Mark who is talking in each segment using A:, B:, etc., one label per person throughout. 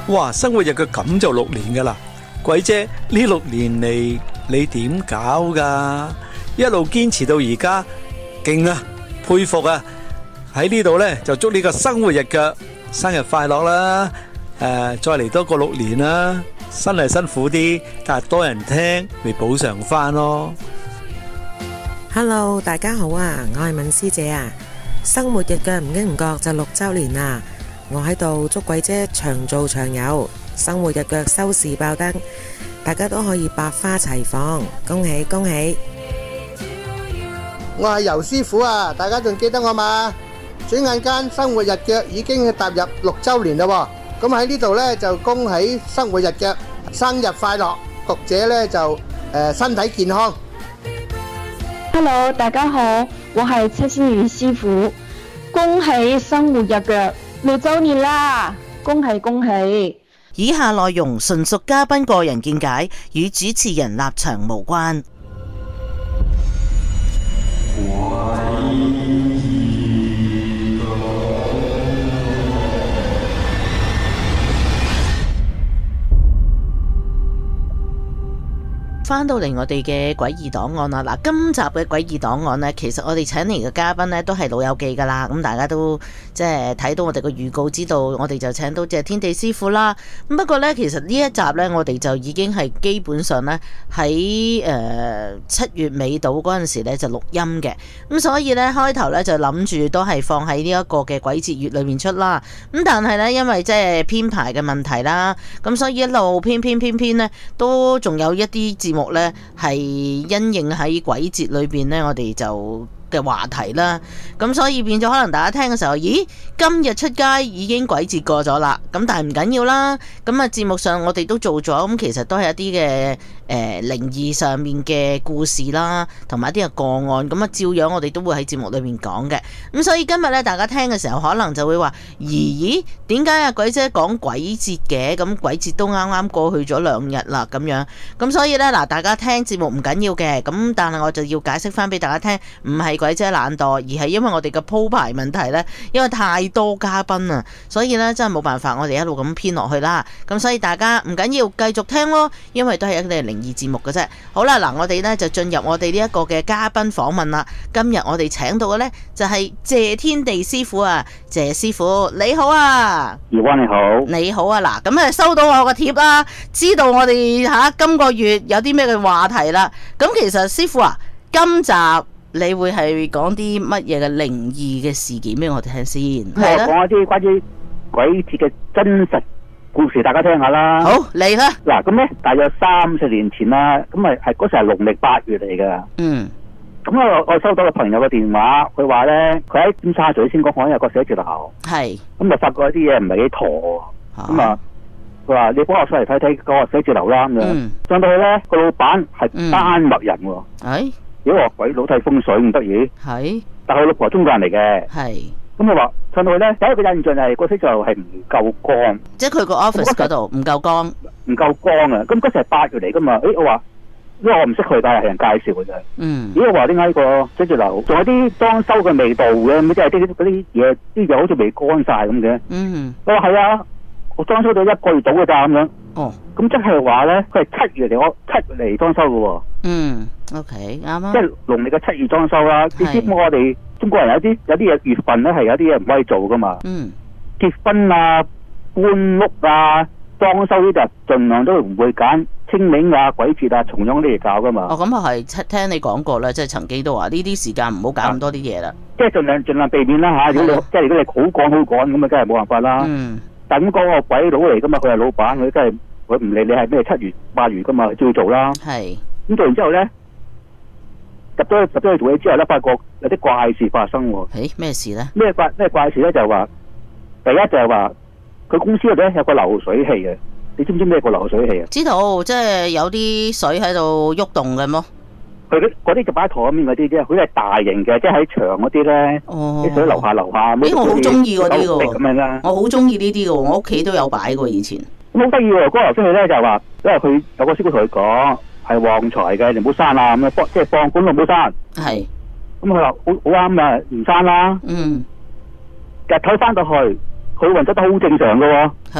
A: 哇，生活日腳咁就6年噶啦，鬼姐呢6年嚟你點搞噶？一路堅持到而家，勁啊，佩服啊！喺呢度呢，就祝你個生活日腳生日快樂啦！再嚟多個6年啦，真係辛苦啲，但係多人聽，咪補償翻咯。
B: Hello， 大家好啊，我係敏師姐啊，生活日腳唔經唔覺就6週年啦，我喺度祝鬼姐長做長有，生活日腳收視爆燈，大家都可以百花齊放，恭喜恭喜！
C: 我係游師傅啊，大家仲記得我嘛？轉眼間生活日腳已經踏入6週年啦，咁喺呢度呢，就恭喜生活日腳生日快樂，讀者呢，就身體健康。
D: Hello， 大家好，我係戚思雨師傅，恭喜生活日腳6週年啦，恭喜恭喜！
E: 以下內容純屬嘉賓個人見解，與主持人立場無關。翻到嚟我哋嘅詭異檔案啦，嗱，今集嘅詭異檔案呢，其實我哋請嚟嘅嘉賓呢都係老友記噶啦，咁大家都即係睇到我哋個預告，知道我哋就請到謝天地師傅啦。咁不過呢，其實呢一集呢，我哋就已經係基本上呢喺7月尾到嗰陣時呢就錄音嘅，咁所以呢，開頭呢就諗住都係放喺呢一個嘅鬼節月裏面出啦。咁但係呢，因為即係編排嘅問題啦，咁所以一路編呢，都仲有一啲節目咧係因應喺鬼節裏邊咧，我哋就嘅話題啦，咁所以變咗可能大家聽嘅時候，咦，今日出街已經鬼節過咗啦，咁但係唔緊要啦，咁啊節目上我哋都做咗，咁其實都係一啲嘅靈異上面嘅故事啦，同埋一啲嘅個案，咁啊照樣我哋都會喺節目裏面講嘅，咁所以今日咧大家聽嘅時候可能就會話，咦，點解啊鬼姐講鬼節嘅？咁鬼節都啱啱過去咗2日啦，咁樣，咁所以咧嗱，大家聽節目唔緊要嘅，咁但係我就要解釋翻俾大家聽，唔係鬼姐懶惰，而係因為我哋嘅鋪排問題呢，因為太多嘉賓啊，所以呢真係冇辦法，我哋一路咁編落去啦。咁所以大家唔緊要，繼續聽咯，因為都係一啲靈異節目嘅啫。好啦，嗱，我哋呢就進入我哋呢一個嘅嘉賓訪問啦。今日我哋請到嘅呢，就係謝天地師傅啊，謝師傅你好啊，
F: 葉灣你好，
E: 你好啊，嗱，咁收到我個貼啦，知道我哋今個月有啲咩嘅話題啦。咁其實師傅啊，今集你會係講啲乜嘢嘅靈異嘅事件俾我哋聽先？
F: 我講一啲關於鬼節嘅真實故事，大家聽下啦。
E: 好，嚟啦！
F: 嗱，咁咧大約30年前啦，咁啊係嗰時係農曆8月嚟噶。嗯。咁我收到個朋友嘅電話，佢話咧佢喺尖沙咀先講有個寫字樓。係。咁就發覺一啲嘢唔係幾妥。咁啊，佢話你幫我出嚟睇睇嗰個寫字樓啦咁樣。上到去咧，個老闆係丹麥人喎。係。如果話鬼佬睇風水唔得意，係，但係佢老婆係中國人嚟嘅，係，咁佢話上到去咧，第一個印象係嗰時就係唔夠光，即係佢個 office 嗰度唔夠光，唔夠光啊！咁嗰時係8月嚟噶嘛？我話，因為我唔識佢，但係人介紹嘅啫。嗯，咦，我話點解呢個寫字樓仲有啲裝修嘅味道嘅？咁即係嗰啲嘢，啲嘢好似未乾晒咁嘅。嗯，我話係啊，我裝修咗1個月到嘅咋咁樣。哦，咁即係話咧，佢係7月嚟，我7月嚟裝修嘅喎。嗯。OK， 啱啊！即係農曆嘅7月裝修啦。你知我哋中國人有啲月份咧係有啲嘢唔可以做噶嘛。嗯。結婚啊、搬屋啊、裝修呢就盡量都唔會揀清明啊、鬼節啊、重陽呢啲搞噶嘛。哦，咁啊係，聽你講過啦，即係曾經都話呢啲時間唔好搞咁多啲嘢啦。即係盡量避免啦嚇。如果你好趕咁啊，梗係冇辦法啦。嗯。但咁嗰個鬼佬嚟噶嘛，佢係老闆，佢真係佢唔理你係咩7月8月噶嘛，照要做啦。係。咁做完之後咧。入咗去做嘢之後咧，發覺有啲怪事發生喎。誒，咩事咧？咩怪事咧？就係話，第一就係話，佢公司嗰度咧有個流水器嘅。你知唔知咩個流水器啊？知道，即係有啲水喺度喐動嘅麼？佢嗰啲就擺喺台面嗰啲啫，好似係大型嘅，即係喺牆嗰啲咧。哦。啲水流下。誒，我好中意嗰啲嘅。咁樣啦。我好中意呢啲嘅，我屋企都有擺過以前。咁好得意喎！嗰個流水器咧就係話，因為佢有個師傅同佢講。係旺財嘅，你唔好閂啦，咁啊，即係放管都唔好閂。係，咁佢話好啱啊，唔閂啦。嗯，日頭翻到去，佢運作得好正常噶喎。係啊，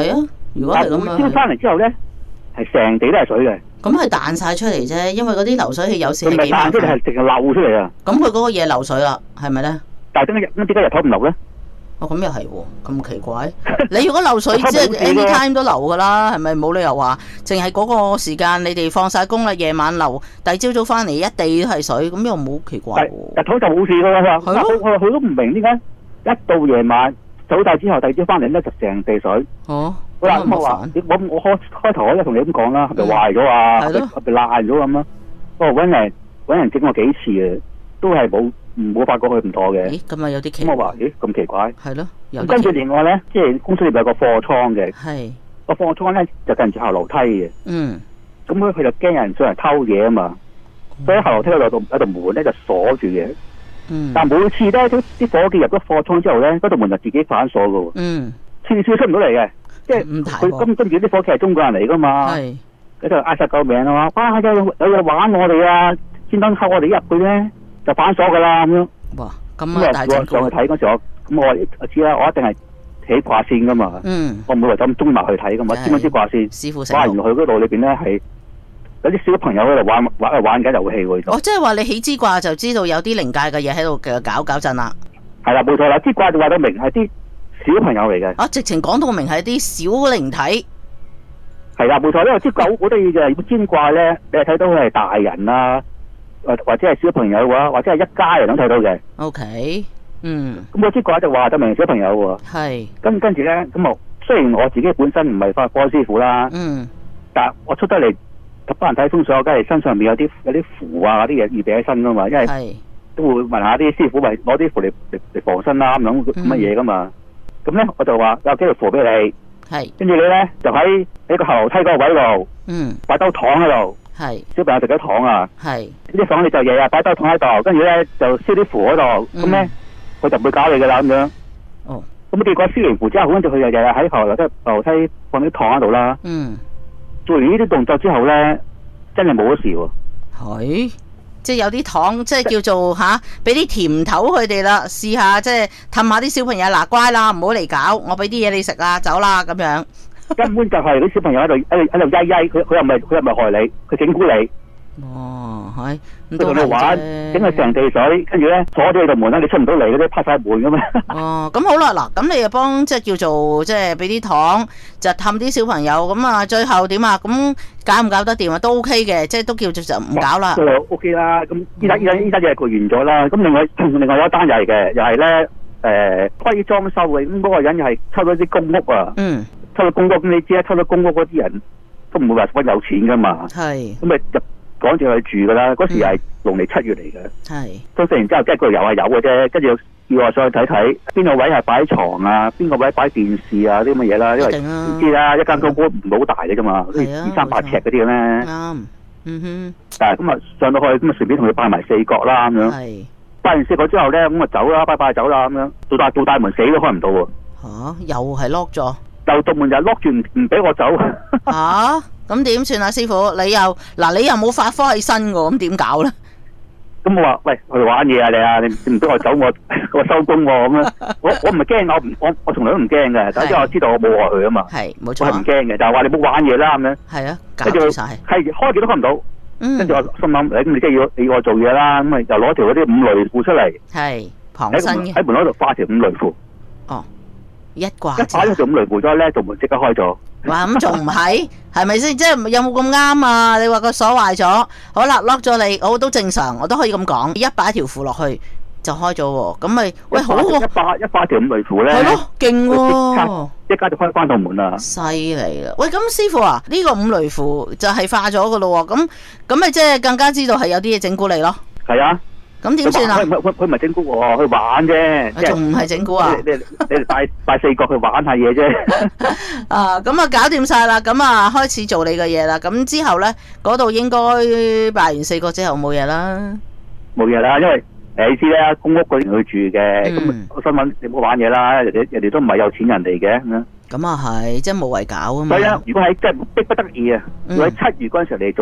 E: 如果係咁樣，
F: 天翻嚟之後咧，係成地都係水嘅。
E: 咁係彈晒出嚟啫，因為嗰啲流水器有時
F: 係幾麻煩。佢唔係彈出嚟，係直係漏出嚟啊！
E: 咁佢嗰個嘢漏水啦，係咪咧？
F: 但係點解日頭唔漏咧？
E: 哦，咁又係喎，咁奇怪。你如果漏水，即係 anytime 都流噶啦，係咪？冇理由話淨係嗰個時間你哋放晒工啦，夜晚流，第二朝早翻嚟一地都係水，咁又冇奇怪喎。
F: 日頭就冇事噶啦，佢都唔明點解一到夜晚走晒之後，第二朝翻嚟咧就成地水。
E: 哦。
F: 咁我話我開頭我一同你咁講啦，係咪壞咗啊？係咪爛咗咁啊？我揾人整過幾次嘅，都係冇發覺佢唔妥嘅。
E: 咦，咁啊有啲奇怪。
F: 咁我話咦咁奇怪。
E: 係咯。
F: 跟住另外咧，即係公司裏邊有個貨倉嘅。
E: 係。個
F: 貨倉咧就近住後樓梯嘅。
E: 嗯。
F: 咁佢就驚有人上嚟偷嘢啊嘛，所以後樓梯嗰度有道門咧就鎖住嘅。嗯。但每次咧啲伙計入咗貨倉之後咧，嗰道門就自己反鎖噶喎。嗯。次次出唔到嚟嘅。即係佢跟住啲伙計係中國人嚟噶嘛，佢就嗌晒救命啊嘛！哇，有人玩我哋啊，專登偷我哋入去咧，就反鎖噶啦咁樣。哇！咁啊大陣仗！上去睇嗰時我知啦，我一定係起掛線噶嘛。嗯。我唔會話咁中埋去睇噶嘛，知唔知掛線？師傅原來去嗰度裏邊咧係有啲小朋友喺度玩緊遊戲喎。
E: 哦，即係話你起支掛就知道有啲靈界嘅嘢喺度搞震啦。
F: 係啦，冇錯啦，支掛就話到明係啲小朋友嚟嘅。
E: 啊，直情講到明係啲小靈體。
F: 係啦，冇錯，因為支掛好得意嘅，支掛咧，你係睇到佢係大人啊，或者係小朋友嘅，或者係一家人都睇到嘅。
E: OK，嗯。
F: 咁嗰支掛就話得明小朋友喎。係。跟住咧，咁雖然我自己本身唔係法科師傅啦，嗯，但係我出得嚟幫人睇風水，我梗係身上面有啲符啊，啲嘢預備喺身噶嘛，因為都會問下啲師傅，咪攞啲符嚟防身啦，咁樣乜嘢噶嘛。咁咧我就話有幾條符俾你，係，跟住你咧就喺個後樓梯嗰個位度，嗯，擺兜糖喺度，係，小朋友食咗糖啊，係，啲糖你就日日擺兜糖喺度，跟住咧就燒啲符喺度，咁咧佢就唔會搞你噶啦咁樣，哦，咁結果燒完符之後，跟住佢就日日喺後樓梯放啲糖喺度啦，嗯，做完呢啲動作之後咧，真係冇咗事喎，
E: 係。即係有啲糖，即係叫做俾啲甜頭佢哋啦，試下即係氹下啲小朋友，嗱乖啦，唔好嚟搞，我俾啲嘢你食啦，走啦咁樣。
F: 根本就係啲小朋友喺度曳曳，佢又唔係害你，佢整蠱你。
E: 哦，係。
F: 佢同你玩，整佢成地水，跟住咧鎖咗你道門啦，你出唔到嚟嗰啲拍晒門咁嘛。
E: 哦，咁好啦，嗱，咁你又幫即係叫做即係俾啲糖，就氹啲小朋友，咁啊最後點啊？咁搞唔搞得掂啊？都 OK 嘅，即係都叫做就唔搞啦。
F: 就 OK 啦，咁依家嘢佢完咗啦。咁另外有一單又係嘅，又係咧規裝修嘅，咁嗰個人又係抽咗啲公屋啊。嗯。抽到公屋，咁你知啦，抽到公屋嗰啲人都唔會話揾有錢噶嘛。係。咁咪入趕住去住噶啦，嗰時係農曆7月嚟嘅。係。咁食完之後，即係嗰度有係有嘅啫，跟住要我上去睇睇邊個位係擺床啊，邊個位擺電視啊啲咁嘅嘢啦，因為唔知啦，一間公屋唔係好大嘅啫嘛，好似200-300尺嗰啲嘅咩。啱。嗯哼。但係咁啊上到去咁啊順便同佢拜埋4角啦咁樣。係。拜完4角之後咧，咁啊走啦，拜拜走啦咁樣，到大門死都開唔到喎。
E: 又係 lock 咗。
F: 就道門就 lock 住唔俾我走。
E: 咁點算啊，師傅？你又冇法科喺身㗎，咁點搞咧？
F: 咁我話喂，去玩嘢啊你唔俾我走，我收工喎咁樣。我唔係驚，我從來都唔驚嘅。但係我知道我冇害佢啊嘛。係冇錯。我係唔驚嘅，就係話你冇玩嘢啦咁樣。係啊，跟住係開極都開唔到。跟住我心諗，咁你即係要我做嘢啦，咁咪又攞條嗰啲5雷符出嚟。係旁身嘅。喺門口度掛條5雷符。哦。一掛一擺咗條5雷符咗咧，道門即刻開咗。
E: 哇，咁仲唔係？係咪先？即係有冇咁啱啊？你話個鎖壞咗，好啦 lock 咗你，我都正常，我都可以咁講。一擺條符落去就開咗喎，咁咪喂好喎！
F: 一擺條5雷符咧，
E: 係咯，勁喎！
F: 一家就開翻道門啦。
E: 犀利啦！喂，咁師傅啊，呢個5雷符就係化咗噶咯喎，咁咪即係更加知道係有啲嘢整蠱你咯。係啊。咁點算啊？
F: 佢唔係整蠱我，去玩啫。
E: 仲唔係整蠱啊？
F: 你拜4角去玩下嘢啫。
E: 啊，咁啊搞掂晒啦，咁啊開始做你嘅嘢啦。咁之後咧，嗰度應該拜完4角之後冇嘢啦。
F: 冇嘢啦，因為你知啦，公屋嗰啲去住嘅，咁我心諗你唔好玩嘢啦，人哋都唔係有錢人嚟嘅咁樣。咁
E: 啊係，即係冇謂搞啊嘛。
F: 係啊，如果喺即係逼不得已啊，如果喺7月嗰陣時嚟做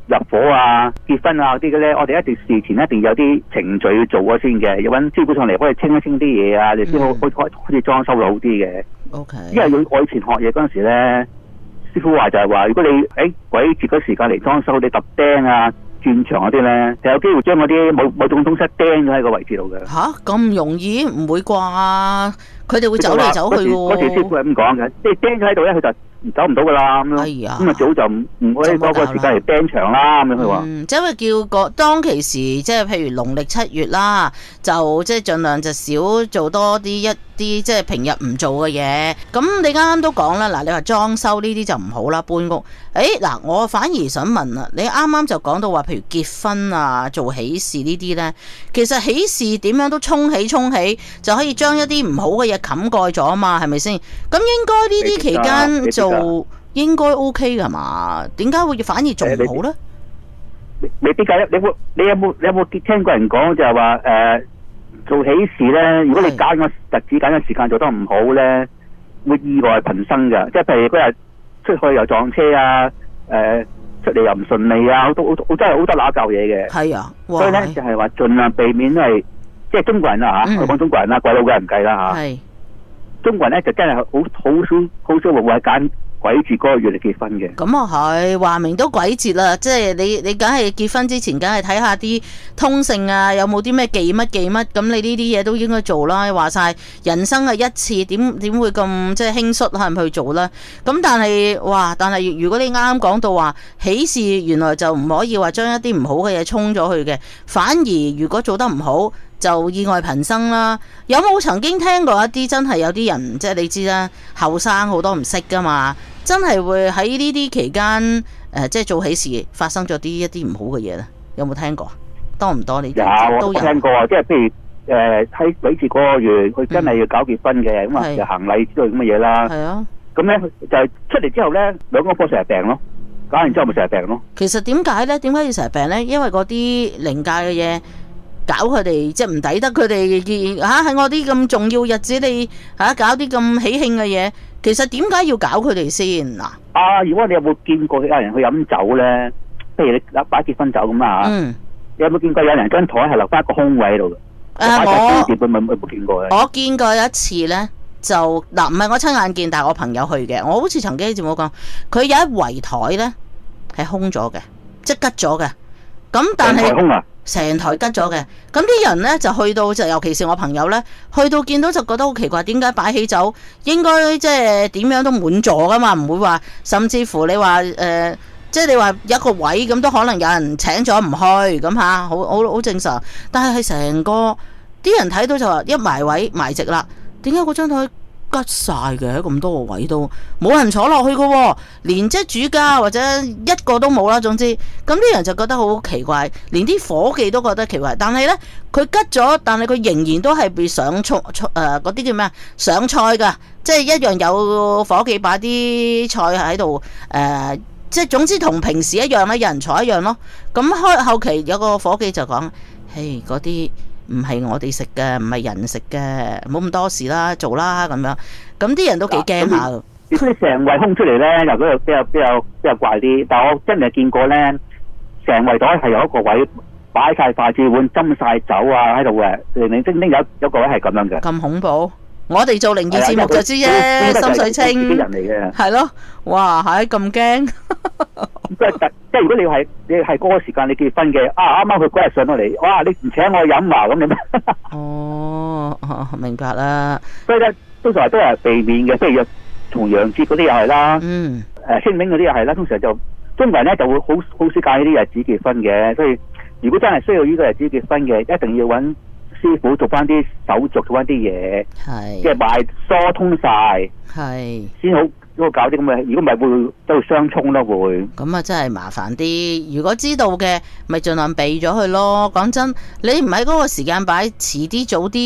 F: 入伙啊、結婚啊嗰啲嘅咧，我哋一定事前一定有啲程序要做咗先嘅，要揾師傅上嚟幫你清一清啲嘢啊，你先好似裝修到好啲嘅。
E: OK。
F: 因為我以前學嘢嗰陣時咧，師傅話就係話，如果你鬼節嗰時間嚟裝修，你揼釘啊、轉牆嗰啲咧，就有機會將嗰啲某種東西釘咗喺個位置度嘅。
E: 吓，咁容易？唔會啩？佢哋會走嚟走去喎。
F: 嗰時師傅係咁講嘅，即係釘咗喺度咧，佢就走唔到噶啦咁樣。咁啊，早就唔可以嗰個時間嚟釘牆啦咁樣佢話。
E: 即係叫個當其時，即係譬如農曆7月啦，就即係盡量就少做多一啲即係平日唔做嘅嘢。咁你啱啱都講啦，嗱，你話裝修呢啲就唔好啦，搬屋。嗱，我反而想問啦，你啱啱就講到話，譬如結婚啊、做喜事呢啲呢，其實喜事點樣都沖起就可以將一啲唔好嘅嘢冚蓋咗啊嘛，係咪先？咁應該呢啲期間做應該 OK 噶嘛？點解會反而仲唔好呢？
F: 未必㗎，你有冇聽過人講就係話做喜事呢，如果你揀個日子、揀個時間做得唔好呢，會意外頻生㗎。即係譬如嗰日出去又撞車啊，出嚟又唔順利啊，真係好多揦舊嘢嘅。係啊，所以呢就係話盡量避免係即係中國人啦嚇，我講中國人啦，鬼佬嘅人唔計啦嚇。係中國人呢就真係好少會揀鬼節嗰個月嚟結婚嘅。咁啊係，話明都鬼節啦，即係你梗係結婚之前，梗係睇下啲通勝啊，有冇啲咩忌乜，咁你呢啲嘢都應該做啦。話晒人生係一次，點會咁即係輕率係咪去做啦？咁但係如果你啱啱講到話喜事，原來就唔可以話將一啲唔好嘅嘢沖咗去嘅，反而如果做得唔好，就意外頻生啦。有冇曾經聽過一啲真係有啲人，即係你知啦，後生好多唔識噶嘛，真係會喺呢啲期間即係做喜事發生咗一啲唔好嘅嘢咧？有冇聽過？多唔多？你都有聽過啊！即係譬如喺鬼節嗰個月，佢真係要搞結婚嘅，咁啊就行禮之類咁嘅嘢啦。係啊。咁咧就係出嚟之後咧，兩公婆成日病咯，搞完之後咪成日病咯。其實點解咧？點解要成日病咧？因為嗰啲靈界嘅嘢。搞佢哋即係唔抵得佢哋喺我啲咁重要日子你搞啲咁喜慶嘅嘢，其實點解要搞佢哋先嗱？如果你有冇見過有人去飲酒咧？譬如你擺結婚酒咁啊，你有冇見過有人張台係留翻一個空位喺度嘅？我見過嘅。我見過有一次咧，就嗱唔係我親眼見，但係我朋友去嘅。我好似曾經喺節目講，佢有一圍台咧係空咗嘅，即係吉咗嘅。咁但係成台吉咗嘅，咁啲人呢，就去到就尤其是我朋友呢，去到見到就覺得好奇怪，點解擺喜酒應該即係點樣都滿座噶嘛，唔會話甚至乎你話即係你話有一個位咁都可能有人請咗唔去咁吓，好正常。但係成個啲人睇到就話一埋位埋席啦，點解嗰張台吉晒嘅？咁多個位都冇人坐落去嘅，連即係主家或者一個都冇啦。總之，咁啲人就覺得好奇怪，連啲伙計都覺得奇怪。但係呢，佢吉咗，但係佢仍然都係被上菜嗰啲叫咩啊？上菜噶，即係一樣有伙計擺啲菜喺度即係總之同平時一樣啦，有人坐一樣咯。咁後期有個伙計就講：嘿，嗰啲唔係我哋食嘅，唔係人食嘅，冇咁多事啦，做啦咁樣。咁啲人都幾驚下。如果你成圍空出嚟咧，又嗰度比較怪啲。但係我真係見過咧，成圍台係有一個位擺晒筷子碗、斟晒酒啊喺度嘅，零零丁丁有個位係咁樣嘅。咁恐怖！我哋做靈異節目就知啫，心水清啲人嚟嘅。係咯，哇，係咁驚。即係如果你係嗰個時間你結婚嘅，啱啱佢嗰日上到嚟，哇！你唔請我飲啊咁你咩？哦，明白啦。所以咧，通常都係避免嘅，譬如重陽節嗰啲又係啦，清明嗰啲又係啦。通常就中國人咧就會好少揀呢啲日子結婚嘅，所以如果真係需要呢個日子結婚嘅，一定要揾師傅做翻啲手續，做翻啲嘢，即係埋疏通晒，先好。如果搞啲咁嘅，如果唔係會都會相沖咯，會。咁啊，真係麻煩啲。如果知道嘅，咪盡量避咗佢咯。講真，你唔喺嗰個時間擺，遲啲早啲，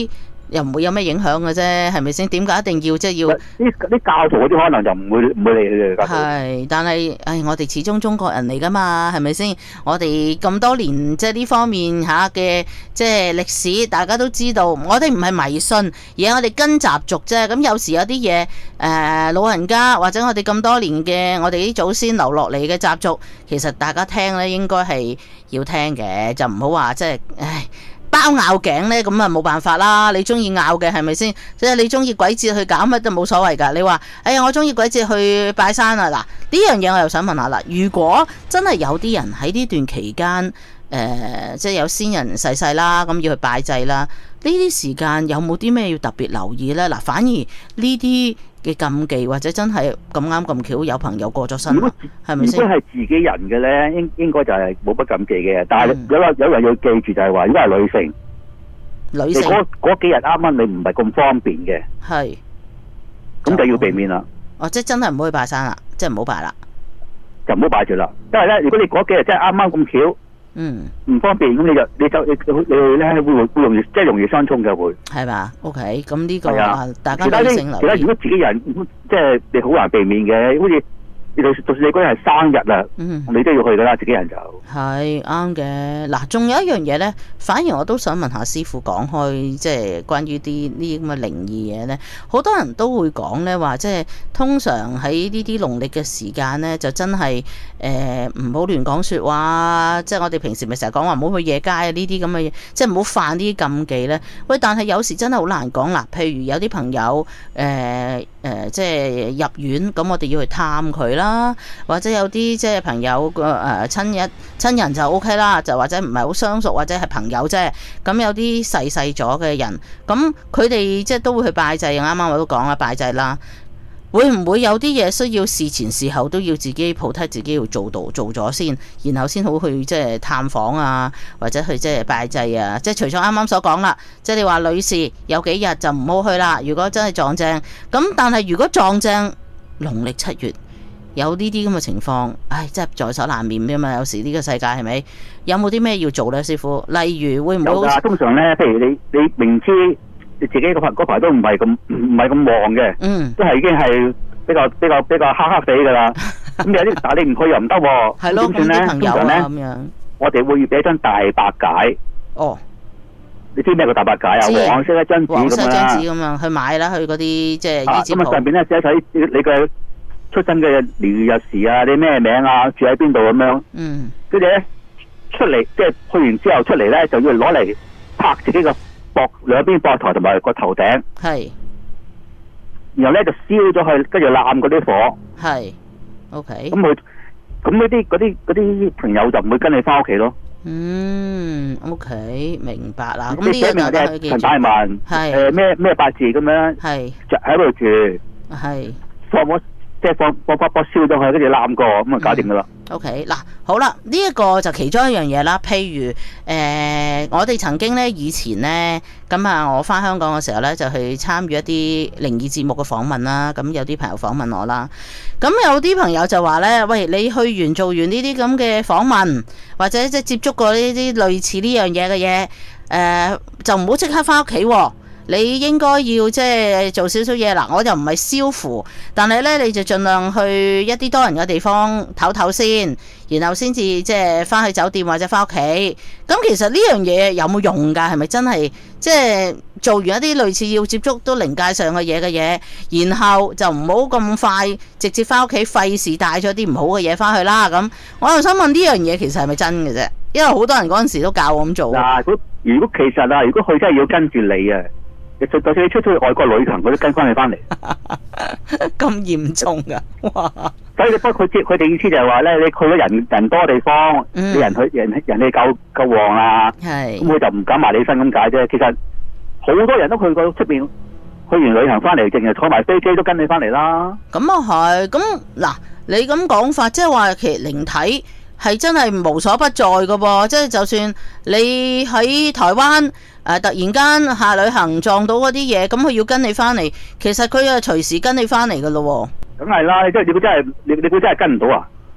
E: 又唔會有咩影響嘅啫，係咪先？點解一定要即係要
F: 啲教徒嗰啲可能就唔會理佢嘅。
E: 係，但係我哋始終中國人嚟噶嘛，係咪先？我哋咁多年即係呢方面嚇嘅即係歷史，大家都知道。我哋唔係迷信，而係我哋跟習俗啫。咁有時有啲嘢老人家或者我哋咁多年嘅我哋啲祖先留落嚟嘅習俗，其實大家聽咧應該係要聽嘅，就唔好話即係包拗頸咧，咁啊冇辦法啦。你中意拗嘅係咪先？即係你中意鬼節去搞乜都冇所謂噶。你話哎呀，我中意鬼節去拜山啊！嗱，呢樣嘢我又想問下啦。如果真係有啲人喺呢段期間即係有先人逝世啦，咁要去拜祭啦，呢啲時間有冇啲咩要特別留意呢？嗱，反而呢啲嘅禁忌或者真係咁啱咁巧有朋友過咗身，係咪先？
F: 如果係自己人嘅咧，應該就係冇乜禁忌嘅。但係有人要記住就係話，如果係女性，你嗰幾日啱啱你唔係咁方便嘅，係咁就要避免啦。
E: 哦，即係真係唔好去拜山啦，即係唔好拜啦，
F: 就唔好拜住啦。因為咧，如果你嗰幾日真係啱啱咁巧，唔方便，咁你咧會容易即係容易相衝嘅會
E: 係嘛 ？OK， 咁呢個大家
F: 女性留意。如果自己人即係你好難避免嘅，好似就算你嗰日係生日啦，你都要去噶啦，自己人就
E: 係啱嘅。嗱，仲有一樣嘢咧，反而我都想問下師傅講開，即係關於啲呢啲咁嘅靈異嘢咧，好多人都會講咧話，即係通常喺呢啲農曆嘅時間咧，就真係唔好亂講説話，即係我哋平時咪成日講話唔好去夜街啊呢啲咁嘅嘢，即係唔好犯呢啲禁忌咧。喂，但係有時真係好難講啦。譬如有啲朋友即係入院，咁我哋要去探佢啦，或者有啲即係朋友個親人就 OK 啦，就或者唔係好相熟，或者係朋友啫。咁有啲逝世咗嘅人，咁佢哋即係都會去拜祭。啱啱我都講啦，拜祭啦。會唔會有啲嘢需要事前事後都要自己protect自己要做咗先，然後先好去即係探訪啊，或者去即係拜祭啊？即係除咗啱啱所講啦，即係你話女士有幾日就唔好去啦。如果真係撞正咁，但係如果撞正農曆7月有呢啲咁嘅情況，真係在所難免㗎嘛。有時呢個世界係咪有冇啲咩要做呢？師傅，例如會唔會好？
F: 通常呢，譬如你明知你自己嗰排都唔係咁旺嘅，都係已經係比較黑地噶啦。咁有啲但你唔去又唔得喎，
E: 係咯，咁啲朋友啊咁樣，
F: 我哋會俾一張大白解。哦，你知咩個大白解啊？黃色一張紙
E: 咁樣去買啦，去嗰啲即係醫紙鋪。
F: 咁上邊咧寫晒你嘅出生嘅年月日時啊，你咩名啊，住喺邊度咁樣。跟住咧出嚟，即係去完之後出嚟咧，就要攞嚟拍自己個兩邊膊頭同埋個頭頂，係，然後咧就燒咗佢，跟住攬嗰啲火，係 ，OK。咁嗰啲朋友就唔會跟你翻屋企咯。
E: OK， 明白啦。咁呢樣就係
F: 陳大文，係咩八字咁樣，係就喺度住，係放燒咗佢，跟住攬過，咁啊搞掂噶啦。
E: OK， 嗱，好啦，呢一個就其中一樣嘢啦。譬如我哋曾經咧以前咧，咁啊，我翻香港嘅時候咧，就去參與一啲靈異節目嘅訪問啦。咁有啲朋友訪問我啦，咁有啲朋友就話咧，喂，你去完做完呢啲咁嘅訪問，或者即係接觸過呢啲類似呢樣嘢嘅嘢，就唔好即刻翻屋企喎。你應該要即係做少少嘢啦，我就唔係消符，但係咧你就盡量去一啲多人嘅地方唞唞先，然後先至即係翻去酒店或者翻屋企。咁其實呢樣嘢有冇用㗎？係咪真係即係做完一啲類似要接觸都靈界上嘅嘢，然後就唔好咁快直接翻屋企，費事帶咗啲唔好嘅嘢翻去啦？咁我又想問呢樣嘢其實係咪真嘅啫？因為好多人嗰陣時都教我咁做。
F: 嗱，如果其實啊，如果佢真係要跟住你啊。就算你出去外國旅行，佢都跟翻你翻嚟，
E: 咁嚴重噶，哇！
F: 所以不過佢哋意思就係話咧，你去咗人多地方，你人氣夠旺啦，咁佢就唔敢埋你身咁解啫。其實好多人都去過出邊，去完旅行翻嚟，淨係坐埋飛機都跟你翻嚟啦。
E: 咁啊係，咁嗱，你咁講法，即係話其實靈體係真係無所不在噶噃，即係就算你喺台灣。突然間下旅行撞到嗰啲嘢，咁佢要跟你翻嚟，其實佢啊隨時跟你翻嚟噶咯。
F: 梗係啦，你估真係跟唔到啊？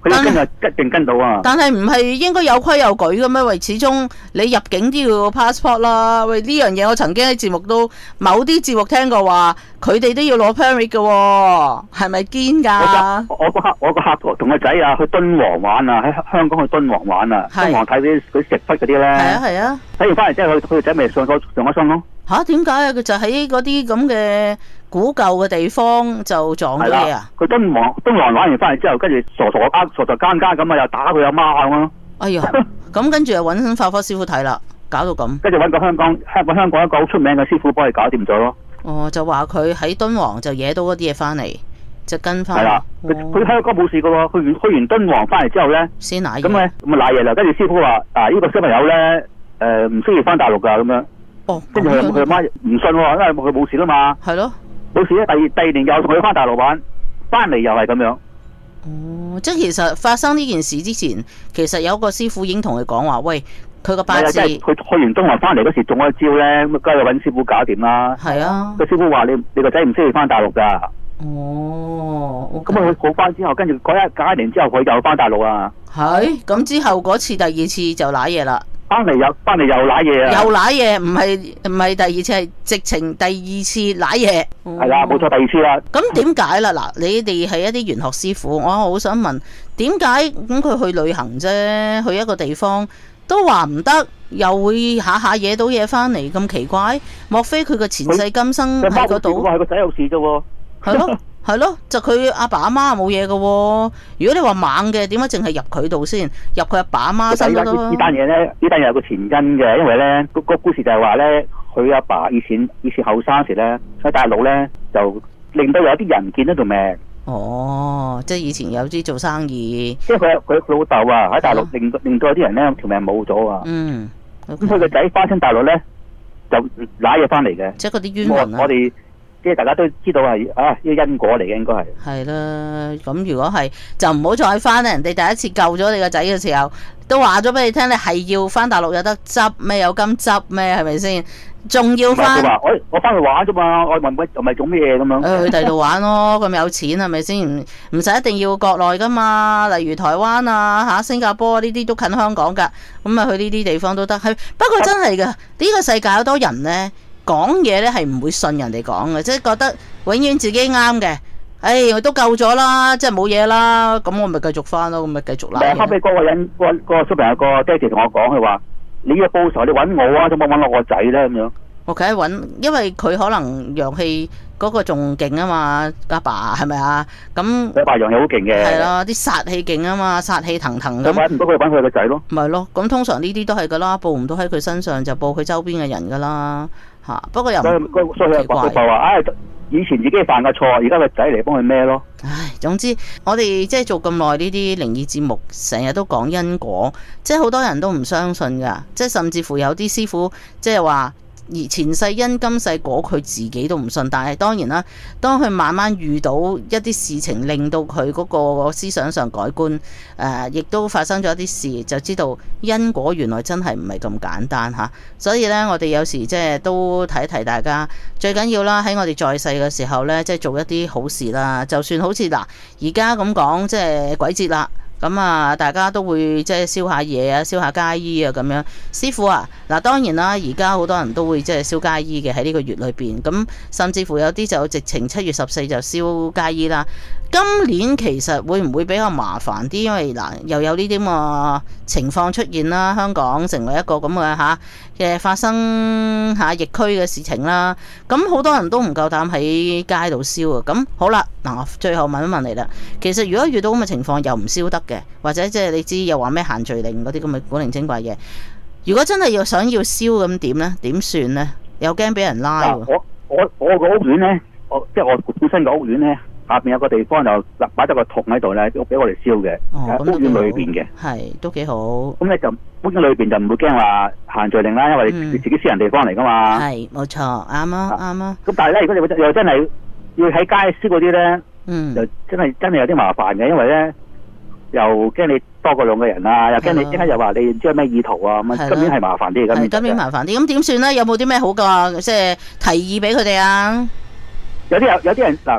F: 佢一跟就一定跟到啊！
E: 但係唔係應該有規有矩嘅咩？喂，始終你入境都要 passport 啦。喂，呢樣嘢我曾經喺節目都某啲節目聽過話，佢哋都要攞 permit 嘅喎，係咪堅㗎？
F: 我個客同個仔啊去敦煌玩啊，喺香港去敦煌玩啊，敦煌睇啲佢石窟嗰啲咧。
E: 係啊。睇
F: 完翻嚟之後，佢個仔咪上咗身咯。
E: 嚇？點解啊？佢就喺嗰啲咁嘅古舊嘅地方就撞咗嘢啊！
F: 佢敦煌玩完翻嚟之後，跟住傻更咁啊，又打佢阿媽咁咯。
E: 哎呀！咁跟住又揾法科師傅睇啦，搞到咁。
F: 跟住揾個香港一個好出名嘅師傅幫佢搞掂咗咯。
E: 哦，就話佢喺敦煌就惹到嗰啲嘢翻嚟，就跟翻。係啦，
F: 佢香港冇事噶喎，去完敦煌翻嚟之後咧，
E: 先瀨嘢。
F: 咁咧咁啊瀨嘢啦，跟住師傅話呢個小朋友咧唔需要翻大陸噶咁樣。
E: 哦，
F: 跟住佢阿媽唔信喎，因為佢冇事啦嘛。
E: 係咯。冇
F: 事咧，第二年又同佢翻大陸玩，翻嚟又係咁樣。
E: 哦，即係其實發生呢件事之前，其實有個師傅已經同佢講話，喂，佢個八字。佢
F: 去完敦煌翻嚟嗰時中咗一招咧，咁梗係揾師傅搞掂啦。
E: 係啊。
F: 個師傅話你個仔唔需要翻大陸噶。
E: 哦。
F: 咁佢好翻之後，跟住隔一年之後，佢又翻大陸啊。
E: 係。咁之後嗰次第二次就瀨嘢啦。
F: 翻嚟又瀨嘢啊！
E: 又瀨嘢，唔係第二次，係直情第二次瀨嘢。
F: 係啦，冇錯，第二次啦。
E: 咁點解啦？嗱，你哋係一啲玄學師傅，我好想問，點解咁佢去旅行啫，去一個地方都話唔得，又會下惹到嘢翻嚟，咁奇怪？莫非佢個前世今生喺嗰度？
F: 係個仔有事啫喎。
E: 係咯。係咯，就佢阿爸阿媽冇嘢嘅喎。如果你話猛嘅，點解淨係入佢度先？入佢阿爸阿媽身度咯。
F: 呢單嘢咧，呢單嘢有個前因嘅，因為咧個故事就係話咧，佢阿爸以前後生時咧喺大陸咧就令到有啲人見得條命。
E: 哦，即係以前有啲做生意。
F: 即係佢老豆啊喺大陸令到有啲人咧條命冇咗啊。
E: 嗯。
F: 咁佢個仔翻親大陸咧就揦嘢翻嚟嘅。
E: 即係嗰啲冤魂啊！
F: 我哋。即係大家都知道係呢個因果嚟嘅，應該係。
E: 係啦，咁如果係就唔好再翻啦。人哋第一次救咗你個仔嘅時候，都話咗俾你聽，你係要翻大陸有得執咩？有金執咩？係咪先？仲要翻？
F: 佢話我翻去玩啫嘛，我問唔係做咩嘢咁樣？
E: 去第度玩咯，咁有錢係咪先？唔使一定要國內噶嘛，例如台灣啊、新加坡呢啲都近香港噶，咁啊去呢啲地方都得。係不過真係噶，呢個世界好多人呢。講嘢咧係唔會信人哋講嘅，即係覺得永遠自己啱嘅。我都救咗啦，即係冇嘢啦，咁我咪繼續翻咯，咁咪繼續啦。
F: 後尾嗰個人，嗰個小朋友個爹哋同我講，佢話你要報仇，你揾我啊，做乜揾我個仔咧咁樣？
E: 我梗係揾，因為佢可能陽氣嗰個仲勁啊嘛，阿爸係咪啊？咁
F: 阿爸陽氣好勁嘅。係
E: 咯，啲殺氣勁啊嘛，殺氣騰騰咁。
F: 揾唔到佢，揾佢個仔咯。
E: 咪咯，咁通常呢啲都係噶啦，報唔到喺佢身上就報佢周邊嘅人噶啦。不過又唔奇怪。
F: 就話以前自己犯嘅錯，而家個仔嚟幫佢孭咯。
E: 唉，總之我哋即係做咁耐呢啲靈異節目，成日都講因果，即係好多人都唔相信噶，即係甚至乎有啲師傅即係話。而前世因今世果，佢自己都唔信。但係當然啦，當佢慢慢遇到一啲事情，令到佢嗰個思想上改觀，亦都發生咗一啲事，就知道因果原來真係唔係咁簡單嚇。所以呢，我哋有時即係都提一提大家，最緊要啦喺我哋在世嘅時候呢，即係做一啲好事啦。就算好似嗱，而家咁講，即係鬼節啦。咁啊，大家都會即係燒下嘢啊，燒下街衣啊咁樣。師傅啊，嗱當然啦，而家好多人都會即係燒街衣嘅喺呢個月裏邊。咁甚至乎有啲就直情7月14就燒街衣啦。今年其實會唔會比較麻煩啲？因為嗱又有呢啲咁嘅情況出現啦，香港成為一個咁嘅嘅發生疫區嘅事情啦。咁好多人都唔夠膽喺街度燒啊。咁好啦，嗱最後問一問你啦。其實如果遇到咁嘅情況又唔燒得嘅，或者即係你知又話咩限聚令嗰啲咁嘅古靈精怪嘢，如果真係想要燒咁點呢？點算呢？又驚俾人拉喎。
F: 我個屋苑呢，即係我本身個屋苑呢。下邊有個地方就擺咗個桶喺度咧，都俾我哋燒嘅。屋苑裏邊嘅
E: 係都幾好。
F: 咁咧就屋苑裏邊就唔會驚話限聚令啦，因為你自己私人地方嚟噶嘛。
E: 係冇錯，啱啊啱啊。
F: 咁但係咧，如果你又真係要喺街燒嗰啲咧，就真係有啲麻煩嘅，因為咧又驚你多過2個人啊，又驚你即刻又話你唔知有咩意圖啊咁啊。今年係麻煩啲嘅。
E: 今年麻煩啲，咁點算咧？有冇啲咩好嘅即係提議俾佢哋啊？
F: 有啲人嗱。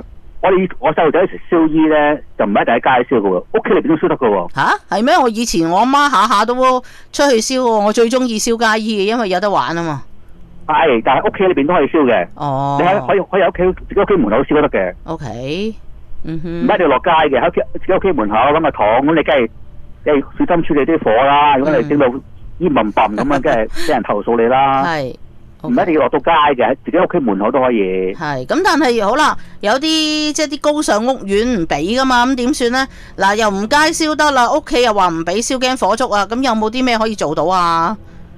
F: 我細路仔食燒衣咧，就唔一定喺街燒嘅喎，屋企裏邊都燒得嘅喎。
E: 吓？係咩？我以前我阿媽下下都出去燒喎，我最中意燒街衣嘅，因為有得玩啊嘛。
F: 係，但係屋企裏邊都可以燒嘅。
E: 哦，
F: 你可以喺自己屋企門口燒都得嘅。
E: OK， 嗯哼，
F: 唔一定要落街嘅，喺自己屋企門口揾個桶，咁你梗係小心處理啲火啦。如果你整到煙冧冧咁樣，梗係俾人投訴你啦。
E: 係。
F: 唔一定要落到街嘅，喺自己屋企門口都可以。
E: 係咁，但係好啦，有啲即係啲高尚屋苑唔俾噶嘛，咁點算呢？嗱，又唔街燒得啦，屋企又話唔俾燒，驚火燭啊！咁有冇啲咩可以做到啊？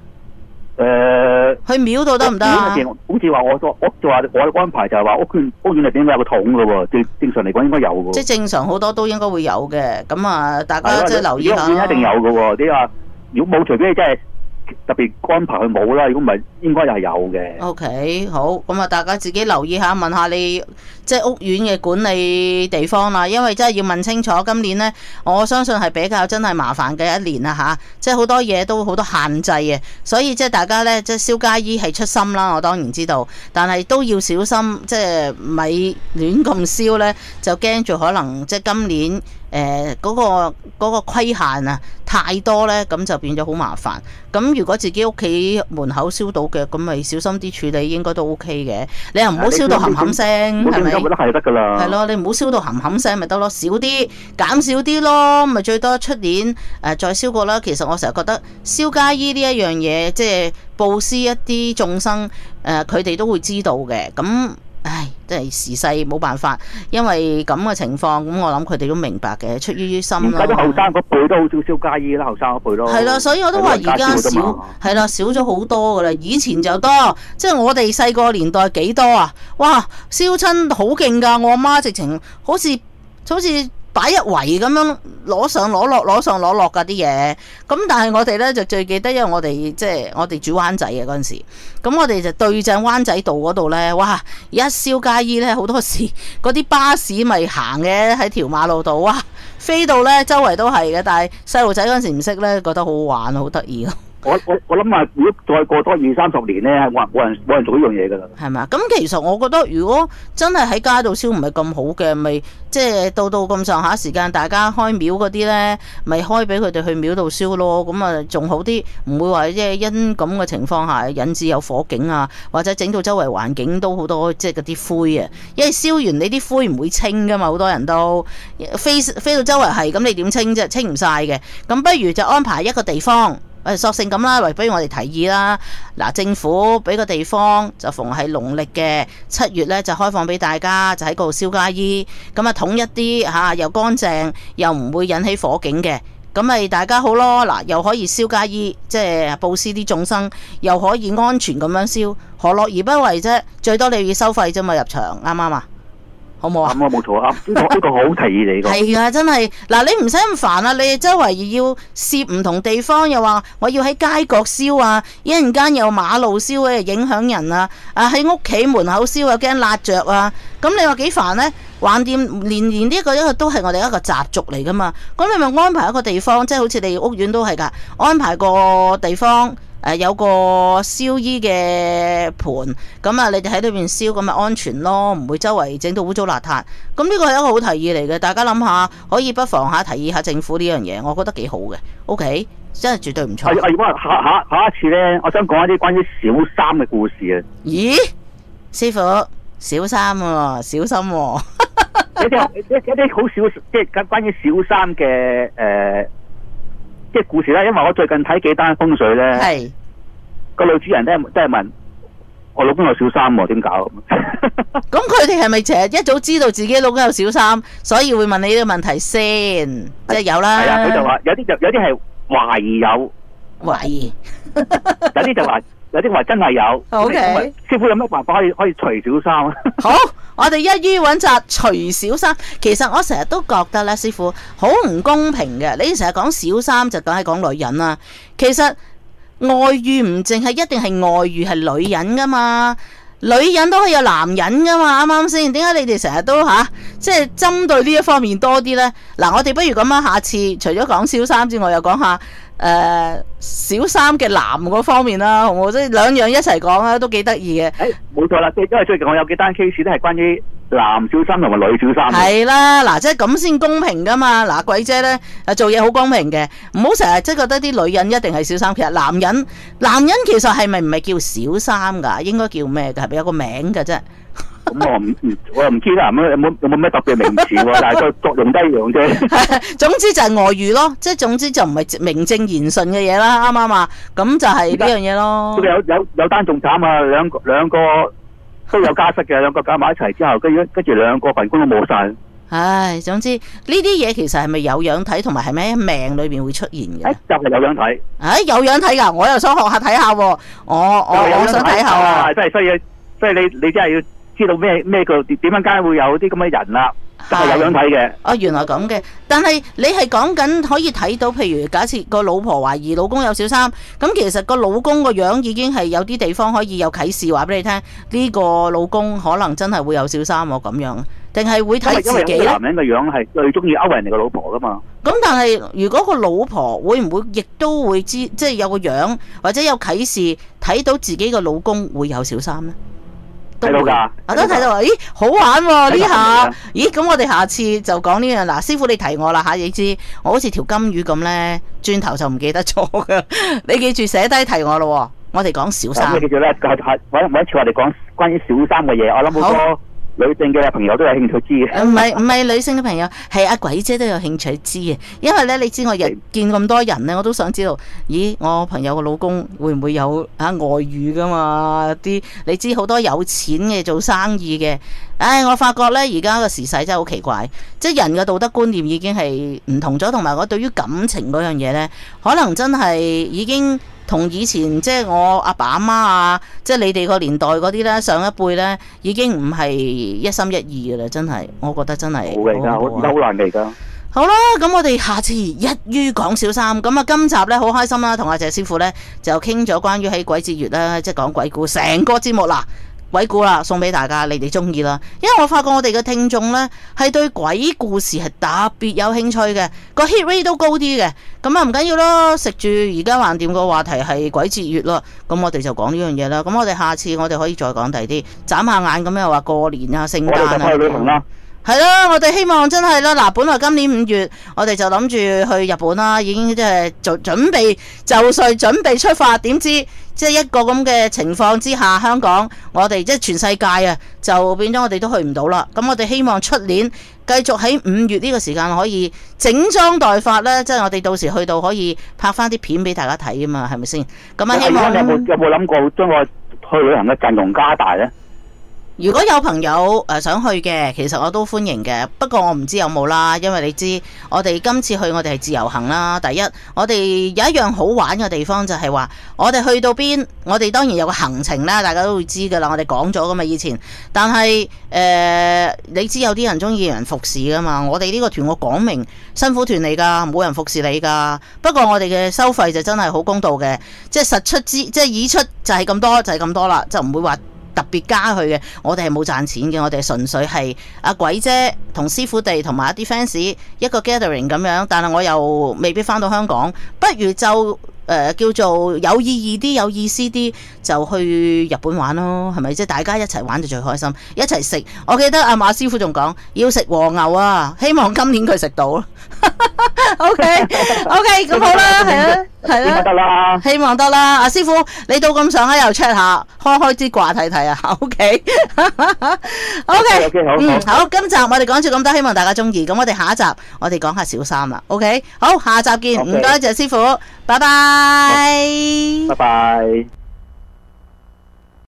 E: 去廟度得唔得啊？
F: 好似話我安排就係話屋苑裏邊有個桶噶喎，正常嚟講應該有嘅。
E: 即係正常好多都應該會有嘅，咁啊，大家即係留意下。
F: 屋苑一定有嘅喎，你話如果冇，除非你真係特別安排佢冇啦，如果唔係，應該又係有嘅。
E: OK， 好，咁啊，大家自己留意下，問下你即係屋苑嘅管理地方啦，因為真係要問清楚。今年呢，我相信係比較真係麻煩嘅一年啦吓，即係好多嘢都好多限制嘅，所以即係大家呢，即係燒街衣係出心啦，我當然知道，但係都要小心，即係咪亂咁燒呢，就驚住可能即係今年嗰個規限啊太多呢，咁就變咗好麻煩。咁如果自己屋企門口燒到嘅，咁咪小心啲處理，應該都 OK 嘅。你又唔好燒到冚冚聲，係咪？
F: 我覺得係得噶啦。
E: 係咯，你唔好燒到冚冚聲咪得咯，少啲減少啲咯，咪最多出年再燒過啦。其實我成日覺得燒街衣呢一樣嘢，即係布施一啲眾生，佢哋都會知道嘅。咁唉，真係時勢冇辦法，因為咁嘅情況，咁我諗佢哋都明白嘅，出於心咯。
F: 而家啲後生嗰輩都好少燒街衣啦，後生嗰輩咯。係
E: 啦，所以我都話而家少，係啦，少咗好多噶啦。以前就多，即係我哋細個年代幾多啊？哇，燒親好勁噶，我阿媽直情好似擺一圍咁樣攞上攞落攞上攞落㗎啲嘢，咁但係我哋呢就最記得，因為我哋即係我哋住灣仔嘅嗰陣時，咁我哋就對正灣仔道嗰度呢，哇！一燒街衣呢，好多時嗰啲巴士咪行嘅喺條馬路度，哇！飛到呢周圍都係嘅，但係細路仔嗰陣時唔識呢，覺得好好玩，好得意咯。
F: 我諗啊，如果再過多20-30年咧，冇人做呢樣嘢噶啦。
E: 係嘛？咁其實我覺得，如果真係喺街度燒唔係咁好嘅，咪即係到咁上下時間，大家開廟嗰啲咧，咪開俾佢哋去廟度燒咯。咁啊，仲好啲，唔會話即係因咁嘅情況下引致有火警啊，或者整到周圍環境都好多即係嗰啲灰啊。因為燒完你啲灰唔會清噶嘛，好多人都飛到周圍係，咁你點清啫？清唔晒嘅。咁不如就安排一個地方。索性咁啦，不如我哋提議啦。嗱，政府俾個地方，就逢係農曆嘅7月咧，就開放俾大家，就喺嗰度燒街衣。咁啊，統一啲嚇，又乾淨，又唔會引起火警嘅。咁咪大家好咯。嗱，又可以燒街衣，即係布施啲眾生，又可以安全咁樣燒，何樂而不為啫？最多你要收費啫嘛，入場啱唔啱啊？好冇啊？
F: 咁啊冇錯啊！呢個好提議嚟㗎。
E: 係啊，真係嗱，你唔使咁煩啊！你周圍要攝唔同地方，又話我要喺街角燒啊，一陣間又馬路燒咧，影響人啊！喺屋企門口燒又驚辣着啊！咁你話幾煩呢？橫掂年呢一個都係我哋一個習俗嚟噶嘛。咁你咪安排一個地方，即係好似你屋苑都係㗎，安排個地方。有個燒衣嘅盤，咁啊，你哋喺裏邊燒，咁咪安全咯，唔會周圍整到污糟邋遢。咁呢個係一個好提議嚟嘅，大家諗下，可以不妨提議下政府呢樣嘢，我覺得幾好嘅。OK， 真係絕對唔錯。
F: 如果下一次呢，我想講一啲關於小三嘅故事啊。
E: 咦，師傅，小三喎，小心喎。
F: 一啲好小，即係關於小三嘅即係故事咧，因為我最近睇幾單風水咧，係個女主人咧真係問我老公有小三喎，點搞？
E: 咁佢哋係咪成日一早知道自己老公有小三，所以會問你呢個問題先？即係有啦。係啊，
F: 佢就話有啲係懷疑有，
E: 懷疑
F: 有啲話真係有。
E: OK，
F: 師傅有咩辦法可以除小三？
E: 好，我哋一於揾紮除小三。其實我成日都覺得咧，師傅好唔公平嘅。你成日講小三就梗係講女人啦。其實外遇唔淨係一定係外遇係女人噶嘛，女人都可以有男人噶嘛，啱啱先？點解你哋成日都即係針對呢一方面多啲呢？嗱，我哋不如咁樣，下次除咗講小三之外，又講下小三嘅男嗰方面啦，好唔好？即係兩樣一齊講啦，都幾得意嘅。
F: 冇錯啦，因為最近我有幾單 case 都係關於男小三同埋女小三。
E: 係啦，嗱，即係咁先公平噶嘛。嗱，鬼姐咧做嘢好公平嘅，唔好成日即係覺得啲女人一定係小三。其實男人其實係咪唔係叫小三噶？應該叫咩噶？係咪有個名噶啫？
F: 咁我又唔知啦，有冇咩特別名詞喎？但係個作用都一樣啫。
E: 總之就係外遇咯，即係總之就唔係名正言順嘅嘢啦，啱唔啱啊？咁就係呢樣嘢咯。
F: 有單仲慘啊，兩個都有家室嘅，兩個加埋一齊之後，跟住兩個份工都冇晒。
E: 唉，總之呢啲嘢其實係咪有樣睇，同埋係咪喺命裏邊會出現嘅？
F: 就係有樣睇。
E: 有樣睇噶，我又想學下睇下喎。我想睇下啊。
F: 真係所以你真係要知道咩叫點樣間會有啲咁嘅人啦，就係有樣睇嘅。
E: 哦，原來咁嘅。但係你係講緊可以睇到，譬如假設個老婆懷疑老公有小三，咁其實個老公個樣已經係有啲地方可以有啟示話俾你聽，呢個老公可能真係會有小三喎，咁樣，定係會睇自己咧？
F: 因為男人嘅樣係最中意勾人哋個老婆噶嘛。
E: 咁但係如果個老婆會唔會亦都會知，即係有個樣或者有啟示睇到自己個老公會有小三呢？
F: 睇到噶，
E: 我都睇到。咦，好玩喎呢下！咦，咁我哋下次就講呢樣。嗱，師傅你提我啦吓，你知我好似條金魚咁咧，轉頭就唔記得咗噶。你記住寫低提我咯。我哋講小三。
F: 你記住咧，每一次我哋講關於小三嘅嘢，我諗好多女性嘅朋友都有興趣知嘅。唔
E: 係女性嘅朋友，係阿鬼姐都有興趣知嘅。因為咧，你知我日見咁多人咧，我都想知道，咦，我朋友個老公會唔會有外遇噶嘛？你知好多有錢嘅做生意嘅，我發覺咧而家個時勢真係好奇怪，即係人嘅道德觀念已經係唔同咗，同埋我對於感情嗰樣嘢咧，可能真係已經同以前即係我阿爸阿媽啊，即係你哋個年代嗰啲咧，上一輩咧已經唔係一心一意嘅啦，真係，我覺得真係
F: 好嘅，好難嚟噶。
E: 好啦，咁我哋下次一於講小三。咁啊，今集咧好開心啦，同阿謝師傅咧就傾咗關於喺鬼節月啦，即係講鬼故，成個節目啦。鬼故啦，送俾大家，你哋中意啦。因為我發覺我哋嘅聽眾呢，係對鬼故事係特別有興趣嘅，個 hit rate 都高啲嘅。咁啊唔緊要啦，食住而家橫掂個話題係鬼節月咯，咁我哋就講呢樣嘢啦。咁我哋下次我哋可以再講第啲，眨下眼咁又話過年啊、聖誕啊。我哋就去旅行啦。係啦，我哋希望真係啦。嗱，本來今年5月我哋就諗住去日本啦，已經即係準備就緒準備出發，點知即係一個咁嘅情況之下，香港我哋即係全世界啊，就變咗我哋都去唔到啦。咁我哋希望出年繼續喺5月呢個時間可以整裝待發咧，即係我哋到時去到可以拍翻啲片俾大家睇啊嘛，係咪先？咁啊，希望
F: 你有冇諗過將我去旅行嘅陣容加大咧？
E: 如果有朋友想去嘅，其實我都歡迎嘅。不過我唔知有冇啦，因為你知我哋今次去我哋係自由行啦。第一，我哋有一樣好玩嘅地方就係話，我哋去到邊，我哋當然有個行程啦，大家都會知噶啦。我哋講咗噶嘛以前，但係你知有啲人中意人服侍噶嘛。我哋呢個團我講明辛苦團嚟噶，冇人服侍你噶。不過我哋嘅收費就真係好公道嘅，即係實出資，即係已出就係咁多，就係咁多啦，就唔會話特別加佢嘅。我哋係冇賺錢嘅，我哋純粹係阿鬼姐同師傅哋同埋一啲 fans 一個 gathering 咁樣，但係我又未必翻到香港，不如就叫做有意義啲、有意思啲，就去日本玩咯，係咪？即係大家一齊玩就最開心，一齊食。我記得阿馬師傅仲講要食和牛啊，希望今年佢食到。OK，咁好啦，係啊，
F: 得啦，
E: 希望得啦。阿師傅，你到咁上下又 check 下，開支掛睇睇啊。OK，好，今集我哋講住咁多，希望大家中意。咁我哋下一集我哋講下小三啦。OK，好，下集見，唔該謝師傅，拜拜。
F: 拜拜。